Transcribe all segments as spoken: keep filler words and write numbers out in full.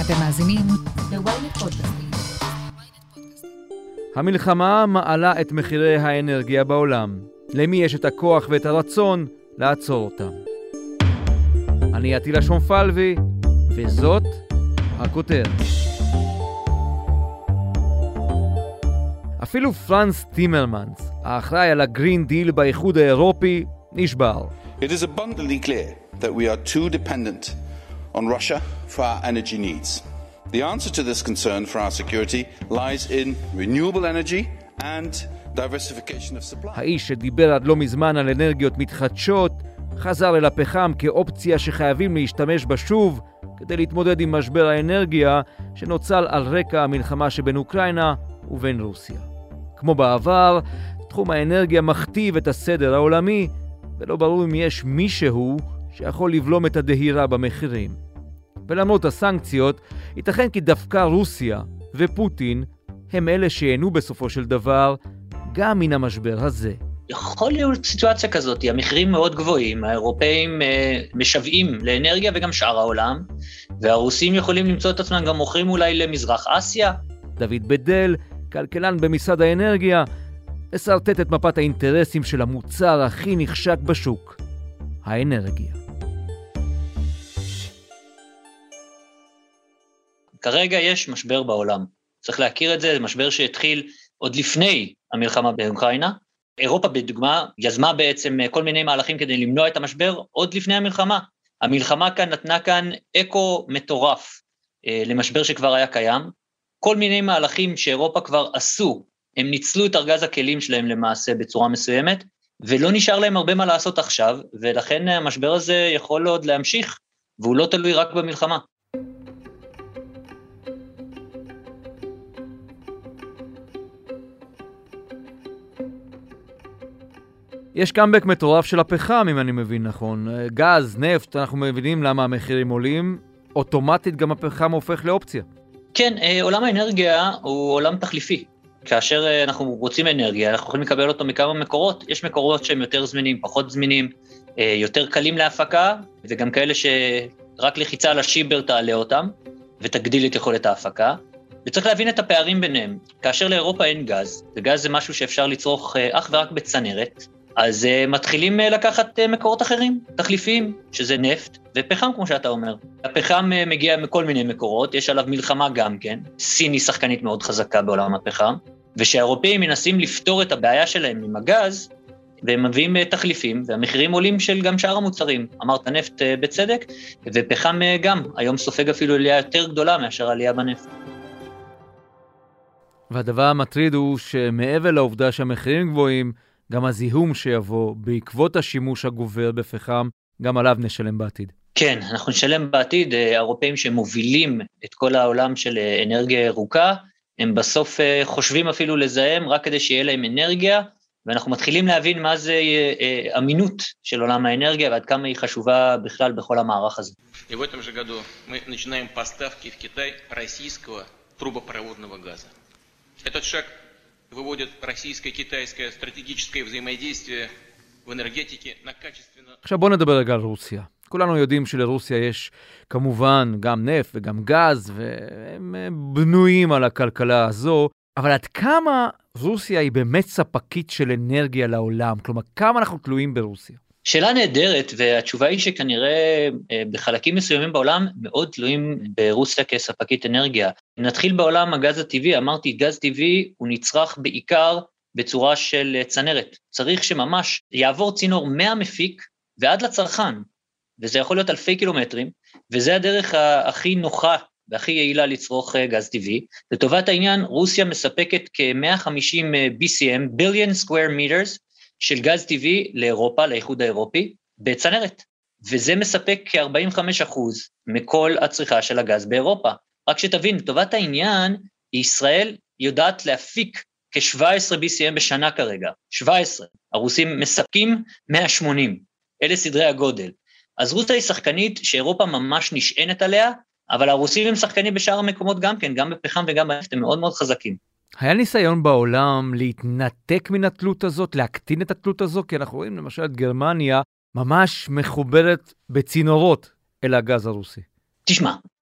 אתם מאזינים ל-ynet פודקאסטים. המלחמה מעלה את מחירי האנרגיה בעולם. למי יש את הכוח ואת הרצון לעצור אותם? אני עטילה שומפלבי, וזאת הכותרת. אפילו פרנס טימרמנס, האחראי על הגרין דיל באיחוד האירופי, נשבר. It is abundantly clear that we are too dependent on Russia for our energy needs. The answer to this concern for our security lies in renewable energy and diversification of supply. האיש שדיבר עד לא מזמן על אנרגיות מתחדשות, חזר אל הפחם כאופציה שחייבים להשתמש בה שוב, כדי להתמודד עם משבר האנרגיה שנוצר על רקע המלחמה שבין אוקראינה ובין רוסיה. כמו בעבר, תחום האנרגיה מכתיב את הסדר העולמי, ולא ברור אם יש מישהו שיכול לבלום את הדהירה במחירים. ולמרות הסנקציות, ייתכן כי דווקא רוסיה ופוטין הם אלה שיהנו בסופו של דבר גם מן המשבר הזה. יכול להיות סיטואציה כזאת, המחירים מאוד גבוהים, האירופאים אה, משוועים לאנרגיה וגם שאר העולם, והרוסים יכולים למצוא את עצמם גם מוכרים אולי למזרח אסיה. דוד בדל, כלכלן במשרד האנרגיה, מסרטט את מפת האינטרסים של המוצר הכי נחשק בשוק, האנרגיה. כרגע יש משבר בעולם. צריך להכיר את זה, זה משבר שהתחיל עוד לפני המלחמה באוקראינה. אירופה בדוגמה יזמה בעצם כל מיני מהלכים כדי למנוע את המשבר עוד לפני המלחמה. המלחמה כאן נתנה כאן אקו מטורף אה, למשבר שכבר היה קיים. כל מיני מהלכים שאירופה כבר עשו, הם ניצלו את ארגז הכלים שלהם למעשה בצורה מסוימת, ולא נשאר להם הרבה מה לעשות עכשיו, ולכן המשבר הזה יכול עוד להמשיך, והוא לא תלוי רק במלחמה. יש קאמבק מטורף של הפחם, אם אני מבין נכון. גז, נפט, אנחנו מבינים למה המחירים עולים, אוטומטית גם הפחם הופך לאופציה. כן, עולם האנרגיה הוא עולם תחליפי. כאשר אנחנו רוצים אנרגיה, אנחנו יכולים לקבל אותו מכמה מקורות. יש מקורות שהם יותר זמינים, פחות זמינים, יותר קלים להפקה, וגם כאלה שרק לחיצה על השיבר תעלה אותם, ותגדיל את יכולת ההפקה. וצריך להבין את הפערים ביניהם. כאשר לאירופה אין גז, וגז זה משהו שאפשר לצרוך אך ורק בצנרת, אז uh, מתחילים uh, לקחת uh, מקורות אחרים, תחליפיים, שזה נפט ופחם, כמו שאתה אומר. הפחם uh, מגיע מכל מיני מקורות, יש עליו מלחמה גם כן, סין היא שחקנית מאוד חזקה בעולם הפחם, ושהאירופאים מנסים לפתור את הבעיה שלהם עם הגז, והם מביאים uh, תחליפים, והמחירים עולים של גם שאר המוצרים. אמרת נפט uh, בצדק, ופחם uh, גם, היום סופג אפילו עלייה יותר גדולה מאשר עלייה בנפט. והדבר המטריד הוא שמעבר לעובדה שהמחירים גבוהים, גם הזיהום שיבוא בעקבות השימוש הגובר בפחם, גם עליו נשלם בעתיד. כן, אנחנו נשלם בעתיד. האירופאים שמובילים את כל העולם של אנרגיה ירוקה, הם בסוף חושבים אפילו לזהם רק כדי שיהיה להם אנרגיה, ואנחנו מתחילים להבין מה זה אמינות של עולם האנרגיה, ועד כמה היא חשובה בכלל בכל המערך הזה. И в этом же году мы начинаем поставки в Китай российского трубопроводного газа. Этот шаг выводит российско-китайское стратегическое взаимодействие в энергетике на качественно... עכשיו בוא נדבר רגע על רוסיה. כולנו יודעים שלרוסיה יש כמובן גם נפט וגם גז, והם בנויים על הכלכלה הזו, אבל עד כמה רוסיה היא באמת ספקית של אנרגיה לעולם? כלומר, כמה אנחנו תלויים ברוסיה? שאלה נהדרת, והתשובה היא שכנראה בחלקים מסוימים בעולם מאוד תלויים ברוסיה כספקית אנרגיה. נתחיל בעולם הגז הטבעי, אמרתי, גז טבעי הוא נצרך בעיקר בצורה של צנרת. צריך שממש יעבור צינור מהמפיק ועד לצרכן, וזה יכול להיות אלפי קילומטרים, וזה הדרך הכי נוחה והכי יעילה לצרוך גז טבעי. לטובת העניין, רוסיה מספקת כ-מאה וחמישים בי סי אם, billion square meters, של גז טבעי לאירופה, לאיחוד האירופי, בצנרת. וזה מספק כ-ארבעים וחמישה אחוז מכל הצריכה של הגז באירופה. רק שתבין, טובת העניין, ישראל יודעת להפיק כ-שבע עשרה בי סי אם בשנה כרגע. שבע עשרה. הרוסים מספקים מאה ושמונים. אלה סדרי הגודל. אז רוסיה היא שחקנית שאירופה ממש נשענת עליה, אבל הרוסים הם שחקנים בשאר המקומות גם כן, גם בפחם וגם בנפט, הם מאוד מאוד חזקים. היה ניסיון בעולם להתנתק מן התלות הזאת, להקטין את התלות הזו, כי אנחנו רואים למשל את גרמניה ממש מחוברת בצינורות אל הגז הרוסי. תשמע,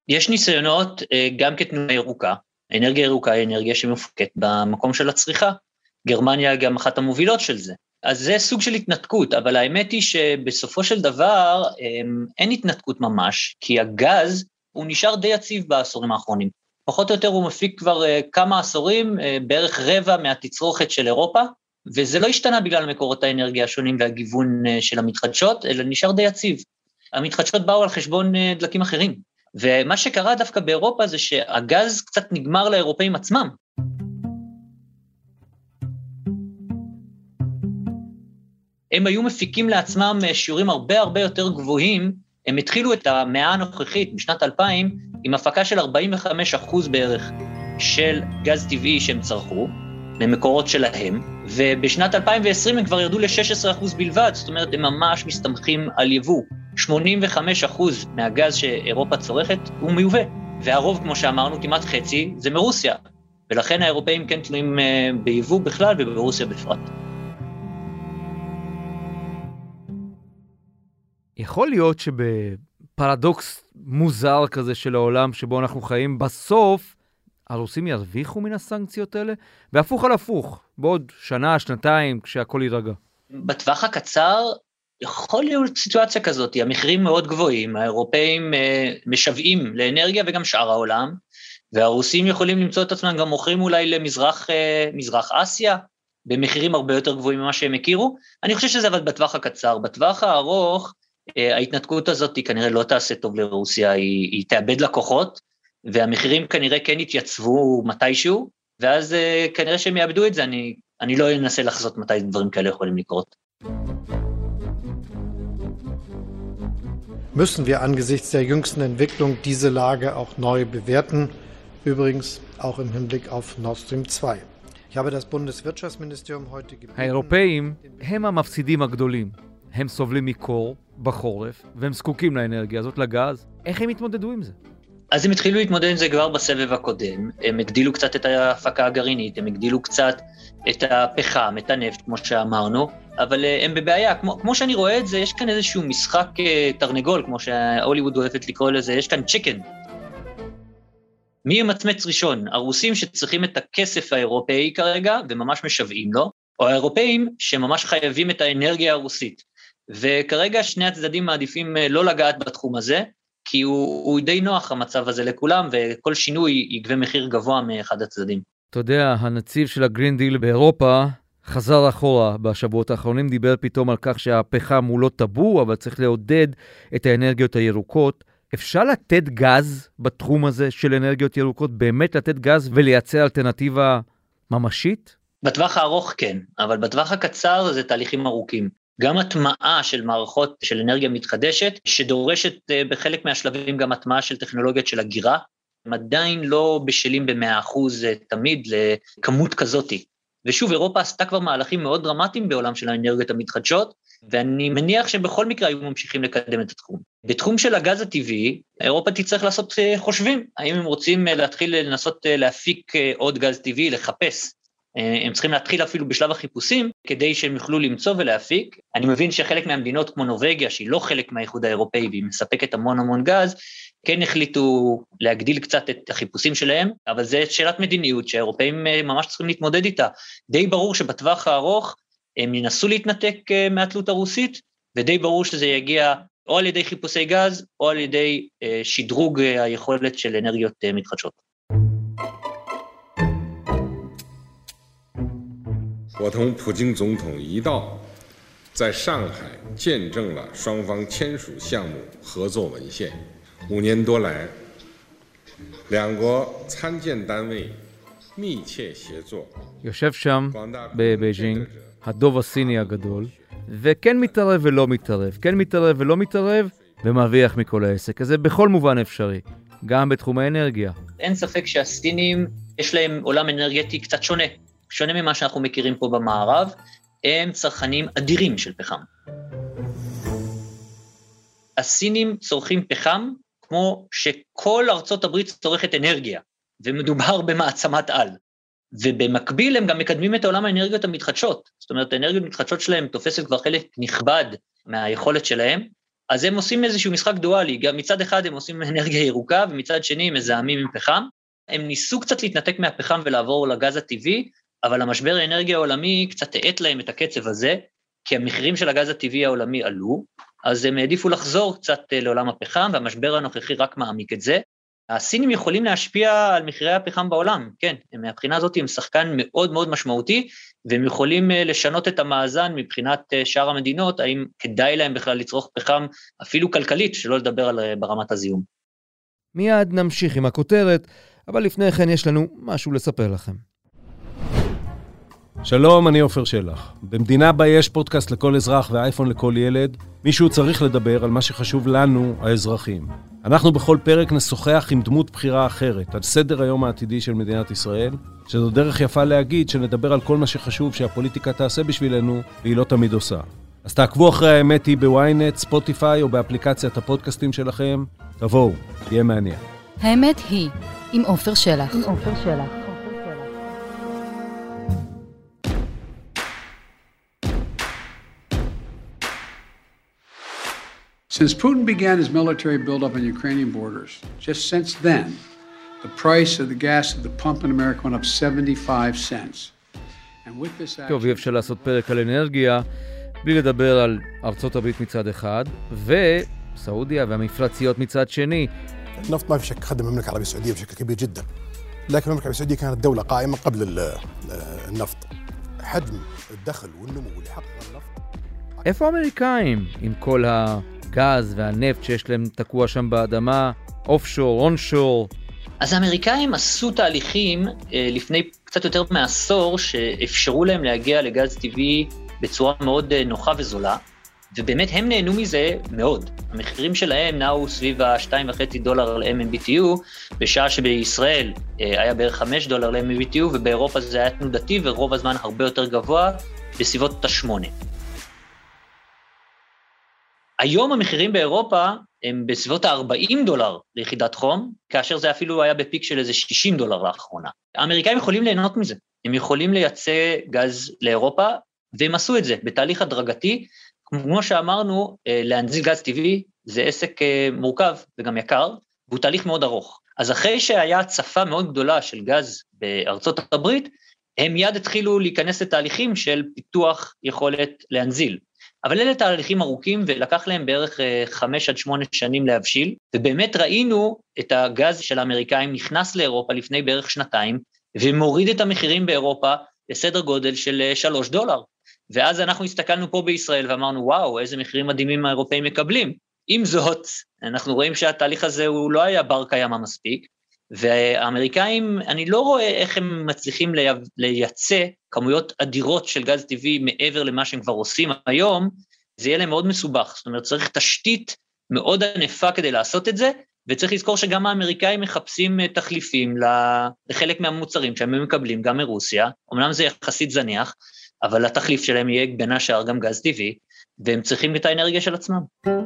יש ניסיונות גם כתנועה ירוקה, האנרגיה ירוקה היא אנרגיה שמופקת במקום של הצריכה, גרמניה גם אחת המובילות של זה, אז זה סוג של התנתקות, אבל האמת היא שבסופו של דבר אין התנתקות ממש, כי הגז הוא נשאר די יציב בעשורים האחרונים, פחות או יותר הוא מפיק כבר כמה עשורים, בערך רבע מהתצרוכת של אירופה, וזה לא השתנה בגלל מקורות האנרגיה השונים והגיוון של המתחדשות, אלא נשאר די יציב. המתחדשות באו על חשבון דלקים אחרים, ומה שקרה דווקא באירופה זה שהגז קצת נגמר לאירופאים עצמם. הם היו מפיקים לעצמם שיעורים הרבה הרבה יותר גבוהים, הם התחילו את המאה הנוכחית בשנת אלפיים עם הפקה של ארבעים וחמישה אחוז בערך של גז טבעי שהם צרכו, ממקורות שלהם, ובשנת אלפיים ועשרים הם כבר ירדו ל-שישה עשר אחוז בלבד, זאת אומרת הם ממש מסתמכים על יבוא. שמונים וחמישה אחוז מהגז שאירופה צורכת הוא מיובא, והרוב כמו שאמרנו כמעט חצי זה מרוסיה, ולכן האירופאים כן תלויים ביבוא בכלל וברוסיה בפרט. יכול להיות שבפרדוקס מוזר כזה של העולם שבו אנחנו חיים, בסוף הרוסים ירוויחו מן הסנקציות האלה, והפוך על הפוך, בעוד שנה, שנתיים, כשהכל יירגע. בטווח הקצר, יכול להיות סיטואציה כזאת, המחירים מאוד גבוהים, האירופאים אה, משוועים לאנרגיה וגם שאר העולם, והרוסים יכולים למצוא את עצמם גם מוכרים אולי למזרח אה, מזרח אסיה, במחירים הרבה יותר גבוהים ממה שהם הכירו. אני חושב שזה אבל בטווח הקצר, בטווח הארוך, אה, ההתנתקות הזאת היא כנראה לא תעשה טוב לרוסיה, היא, היא תאבד לקוחות, והמחירים כנראה כן יתייצבו מתישהו, ואז אה, כנראה שהם יאבדו את זה, אני, אני לא אנסה לחזות מתי דברים כאלה יכולים לקרות. Müssen wir angesichts der jüngsten Entwicklung diese Lage auch neu bewerten, übrigens auch im Hinblick auf Nord Stream zwei. Ich habe das Bundeswirtschaftsministerium heute gebeten... האירופאים הם המפסידים הגדולים. הם סובלים מקור בחורף, והם זקוקים לאנרגיה הזאת, לגז. איך הם התמודדו עם זה? אז הם התחילו להתמודד עם זה כבר בסבב הקודם, הם הגדילו קצת את ההפקה הגרעינית, הם הגדילו קצת את הפחם, את הנפט, כמו שאמרנו, אבל הם בבעיה, כמו, כמו שאני רואה את זה, יש כאן איזשהו משחק תרנגול, כמו שהוליווד אוהבת לקרוא לזה, יש כאן צ'יקן. מי ימצמץ ראשון? הרוסים שצריכים את הכסף האירופאי כרגע, וממש משוועים לו, או האירופאים שממש חייבים את האנרגיה הרוסית. וכרגע שני הצדדים מעדיפים לא לגעת בתחום הזה, כי הוא, הוא די נוח המצב הזה לכולם, וכל שינוי יגבה מחיר גבוה מאחד הצדדים. אתה יודע, הנציב של הגרין דיל באירופה חזר אחורה בשבועות האחרונים, דיבר פתאום על כך שהפחם הוא לא טאבו, אבל צריך לעודד את האנרגיות הירוקות. אפשר לתת גז בתחום הזה של אנרגיות ירוקות, באמת לתת גז ולייצר אלטרנטיבה ממשית? בטווח הארוך כן, אבל בטווח הקצר זה תהליכים ארוכים. גם הטמעה של מערכות של אנרגיה מתחדשת, שדורשת בחלק מהשלבים גם הטמעה של טכנולוגיות של הגירה, הם עדיין לא בשלים ב-מאה אחוז תמיד לכמות כזאת. ושוב, אירופה עשתה כבר מהלכים מאוד דרמטיים בעולם של האנרגיות המתחדשות, ואני מניח שבכל מקרה היו ממשיכים לקדם את התחום. בתחום של הגז הטבעי, אירופה תצטרך לעשות חושבים, האם הם רוצים להתחיל לנסות להפיק עוד גז טבעי, לחפש. הם צריכים להתחיל אפילו בשלב החיפושים, כדי שהם יוכלו למצוא ולהפיק. אני מבין שחלק מהמדינות כמו נורווגיה, שהיא לא חלק מהאיחוד האירופאי, והיא מספקת המון המון גז, כן החליטו להגדיל קצת את החיפושים שלהם, אבל זה שאלת מדיניות שהאירופאים ממש צריכים להתמודד איתה. די ברור שבטווח הארוך הם ינסו להתנתק מהתלות הרוסית, ודי ברור שזה יגיע או על ידי חיפושי גז, או על ידי שדרוג היכולת של אנרגיות מתחדשות. 我同普京总统一道，在上海见证了双方签署项目合作文献。五年多来，两国参建单位密切协作。 יושב שם בבייג'ינג, הדוב הסיני הגדול, וכן מתערב ולא מתערב, כן מתערב ולא מתערב, ומרוויח מכל העסק הזה בכל מובן אפשרי, גם בתחום האנרגיה. אין ספק שהסינים יש להם עולם אנרגטי קצת שונה. שונה ממה שאנחנו מכירים פה במערב, הם צרכנים אדירים של פחם. הסינים צורכים פחם כמו שכל ארצות הברית צורכת אנרגיה, ומדובר במעצמת על. ובמקביל הם גם מקדמים את העולם האנרגיות המתחדשות, זאת אומרת, האנרגיות המתחדשות שלהם תופסת כבר חלק נכבד מהיכולת שלהם, אז הם עושים איזשהו משחק דואלי, גם מצד אחד הם עושים אנרגיה ירוקה, ומצד שני הם מזהמים עם פחם, הם ניסו קצת להתנתק מהפחם ולעבור לגז הטבעי, אבל המשבר האנרגיה העולמי קצת העט להם את הקצב הזה, כי המחירים של הגז הטבעי העולמי עלו, אז הם העדיפו לחזור קצת לעולם הפחם, והמשבר הנוכחי רק מעמיק את זה. הסינים יכולים להשפיע על מחירי הפחם בעולם, כן, מהבחינה הזאת הם שחקן מאוד מאוד משמעותי, והם יכולים לשנות את המאזן מבחינת שאר המדינות, האם כדאי להם בכלל לצרוך פחם, אפילו כלכלית, שלא לדבר על ברמת הזיהום. מיד נמשיך עם הכותרת, אבל לפני כן יש לנו משהו לספר לכם. שלום, אני עופר שלח. במדינה בה יש פודקאסט לכל אזרח ואייפון לכל ילד, מישהו צריך לדבר על מה שחשוב לנו, האזרחים. אנחנו בכל פרק נשוחח עם דמות בחירה אחרת, על סדר היום העתידי של מדינת ישראל, שזו דרך יפה להגיד שנדבר על כל מה שחשוב שהפוליטיקה תעשה בשבילנו, והיא לא תמיד עושה. אז תעקבו אחרי האמת היא בוויינט, ספוטיפיי או באפליקציית הפודקאסטים שלכם. תבואו, תהיה מעניין. האמת היא, עם עופר שלח. עם עופר שלח. Since Putin began his military buildup on Ukrainian borders, just since then, the price of the gas at the pump in America went up seventy-five cents. And with this action... טוב, אפשר לעשות פרק על אנרגיה, בלי לדבר על ארצות הברית מצד אחד, וסעודיה והמפרציות מצד שני. النفط ما في شك خدم المملكة العربية السعودية بشكل كبير جدا. لكن المملكة العربية السعودية كانت دولة قائمة قبل النفط. حجم الدخل والنمو اللي حقق النفط. איפה האמריקאים עם כל הגז והנפט שיש להם תקוע שם באדמה, אופשור, אונשור? אז האמריקאים עשו תהליכים לפני קצת יותר מעשור שאפשרו להם להגיע לגז טבעי בצורה מאוד נוחה וזולה, ובאמת הם נהנו מזה מאוד. המחירים שלהם נעו סביב ה-שתיים וחצי דולר ל-אם אם בי טי יו, בשעה שבישראל היה בערך חמש דולר ל-אם אם בי טי יו, ובאירופה זה היה תנודתי ורוב הזמן הרבה יותר גבוה, בסביבות השמונה. היום המחירים באירופה הם בסביבות ה-ארבעים דולר ליחידת חום, כאשר זה אפילו היה בפיק של איזה שישים דולר לאחרונה. האמריקאים יכולים ליהנות מזה, הם יכולים לייצא גז לאירופה, והם עשו את זה בתהליך הדרגתי, כמו שאמרנו, להנזיל גז טבעי זה עסק מורכב וגם יקר, והוא תהליך מאוד ארוך. אז אחרי שהיה הצפה מאוד גדולה של גז בארצות הברית, הם מיד התחילו להיכנס לתהליכים של פיתוח יכולת להנזיל. אבל אלה תהליכים ארוכים, ולקח להם בערך חמש עד שמונה שנים להבשיל, ובאמת ראינו את הגז של האמריקאים נכנס לאירופה לפני בערך שנתיים, ומוריד את המחירים באירופה לסדר גודל של שלוש דולר. ואז אנחנו הסתכלנו פה בישראל ואמרנו, וואו, איזה מחירים מדהימים האירופאים מקבלים. עם זאת, אנחנו רואים שהתהליך הזה הוא לא היה בר קיימא מספיק, והאמריקאים, אני לא רואה איך הם מצליחים לייצא כמויות אדירות של גז טבעי מעבר למה שהם כבר עושים היום, זה יהיה להם מאוד מסובך, זאת אומרת, צריך תשתית מאוד ענפה כדי לעשות את זה, וצריך לזכור שגם האמריקאים מחפשים תחליפים לחלק מהמוצרים שהם מקבלים גם מרוסיה, אמנם זה יחסית זניח, אבל התחליף שלהם יהיה בין השאר גם גז טבעי, והם צריכים את האנרגיה של עצמם.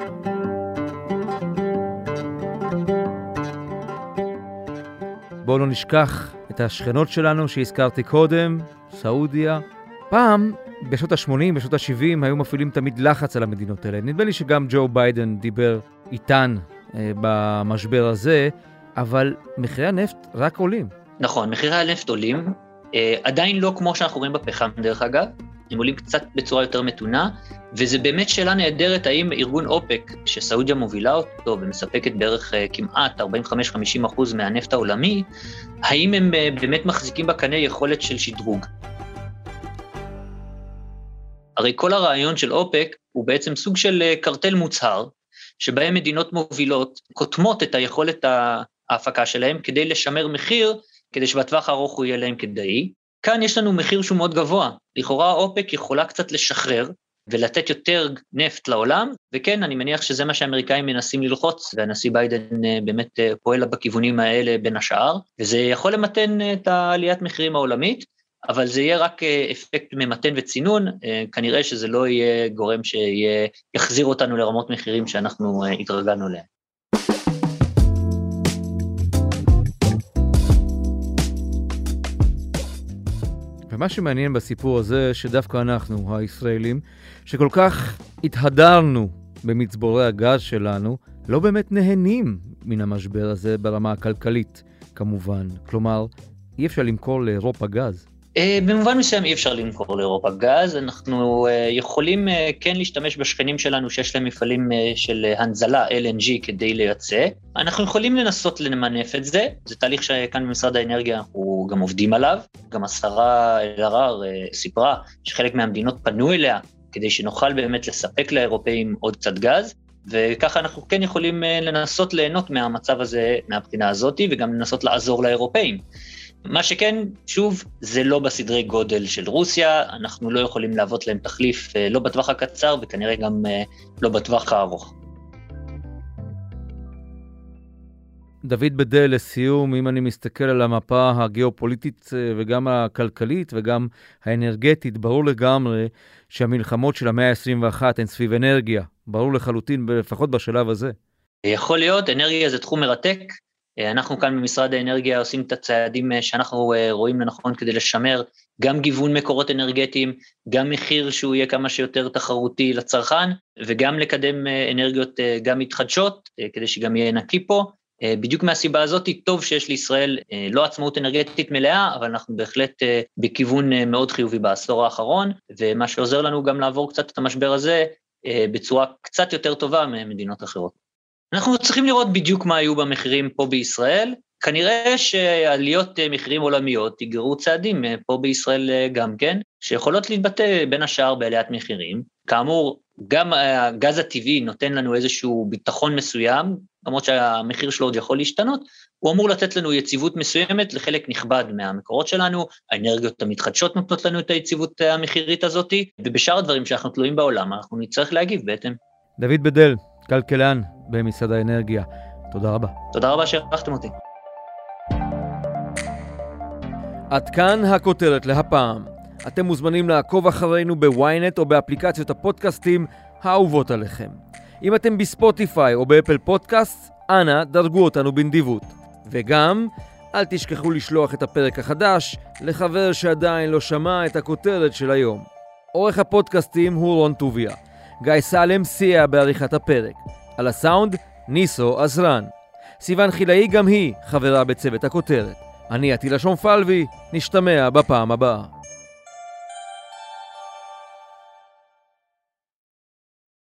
בואו לא נשכח את השכנות שלנו שהזכרתי קודם, סעודיה. פעם, בשנות ה-שמונים, בשנות ה-שבעים, היו מפעילים תמיד לחץ על המדינות האלה. נדמה לי שגם ג'ו ביידן דיבר איתן אה, במשבר הזה, אבל מחירי הנפט רק עולים. נכון, מחירי הנפט עולים, אה, עדיין לא כמו שאנחנו רואים בפחם דרך אגב, הם עולים קצת בצורה יותר מתונה, וזה באמת שאלה נהדרת, האם ארגון אופק, שסעודיה מובילה אותו ומספקת בערך כמעט ארבעים וחמש עד חמישים אחוז מהנפט העולמי, האם הם באמת מחזיקים בקנה יכולת של שדרוג? הרי כל הרעיון של אופק הוא בעצם סוג של קרטל מוצהר, שבהם מדינות מובילות קוטמות את היכולת ההפקה שלהם כדי לשמר מחיר, כדי שבטווח הארוך הוא יהיה להם כדאי. כאן יש לנו מחיר שהוא מאוד גבוה, לכאורה אופק יכולה קצת לשחרר ולתת יותר נפט לעולם, וכן, אני מניח שזה מה שהאמריקאים מנסים ללחוץ, והנשיא ביידן באמת פועל בכיוונים האלה בין השאר, וזה יכול למתן את העליית מחירים העולמית, אבל זה יהיה רק אפקט ממתן וצינון, כנראה שזה לא יהיה גורם שיחזיר אותנו לרמות מחירים שאנחנו התרגלנו להם. ומה שמעניין בסיפור הזה, שדווקא אנחנו, הישראלים, שכל כך התהדרנו במצבורי הגז שלנו לא באמת נהנים מן המשבר הזה ברמה הכלכלית, כמובן. כלומר, אי אפשר למכור לאירופה גז. במובן מסוים אי אפשר למכור לאירופה גז, אנחנו יכולים כן להשתמש בשכנים שלנו שיש להם מפעלים של הנזלה, אל אן ג'י, כדי לייצא. אנחנו יכולים לנסות למנף את זה, זה תהליך שכאן במשרד האנרגיה אנחנו גם עובדים עליו, גם השרה אלהרר סיפרה שחלק מהמדינות פנו אליה, כדי שנוכל באמת לספק לאירופאים עוד קצת גז, וככה אנחנו כן יכולים לנסות ליהנות מהמצב הזה, מהבחינה הזאת, וגם לנסות לעזור לאירופאים. מה שכן, שוב, זה לא בסדרי גודל של רוסיה, אנחנו לא יכולים להוות להם תחליף, לא בטווח הקצר, וכנראה גם לא בטווח הארוך. דוד בדל, לסיום, אם אני מסתכל על המפה הגיאופוליטית וגם הכלכלית וגם האנרגטית, ברור לגמרי שהמלחמות של המאה ה-עשרים ואחת הן סביב אנרגיה. ברור לחלוטין, לפחות בשלב הזה. יכול להיות, אנרגיה זה תחום מרתק. אנחנו כאן במשרד האנרגיה עושים את הצעדים שאנחנו רואים לנכון כדי לשמר גם גיוון מקורות אנרגטיים, גם מחיר שהוא יהיה כמה שיותר תחרותי לצרכן, וגם לקדם אנרגיות גם מתחדשות, כדי שגם יהיה נקי פה. בדיוק מהסיבה הזאת, טוב שיש לישראל לא עצמאות אנרגטית מלאה, אבל אנחנו בהחלט בכיוון מאוד חיובי בעשור האחרון, ומה שעוזר לנו גם לעבור קצת את המשבר הזה בצורה קצת יותר טובה ממדינות אחרות. אנחנו צריכים לראות בדיוק מה היו במחירים פה בישראל, כנראה שעליות מחירים עולמיות יגרו צעדים פה בישראל גם כן, שיכולות להתבטא בין השאר בעליית מחירים. כאמור, גם הגז הטבעי נותן לנו איזשהו ביטחון מסוים, למרות שהמחיר שלו עוד יכול להשתנות, הוא אמור לתת לנו יציבות מסוימת לחלק נכבד מהמקורות שלנו, האנרגיות המתחדשות נותנות לנו את היציבות המחירית הזאת, ובשאר הדברים שאנחנו תלויים בעולם, אנחנו נצטרך להגיב בעצם. דוד בדל, כלכלן במשרד האנרגיה, תודה רבה. תודה רבה שערכתם אותי. עד כאן הכותרת להפעם. אתם מוזמנים לעקוב אחרינו בוויינט או באפליקציות הפודקאסטים האהובות עליכם. אם אתם בספוטיפיי או באפל פודקאסט, אנא דרגו אותנו בנדיבות. וגם, אל תשכחו לשלוח את הפרק החדש לחבר שעדיין לא שמע את הכותרת של היום. עורך הפודקאסטים הוא רון טוביה. גיא סלם סייע בעריכת הפרק. על הסאונד, ניסו עזרן. סיוון חילאי גם היא חברה בצוות הכותרת. אני עטילה שומפלבי, נשתמע בפעם הבאה.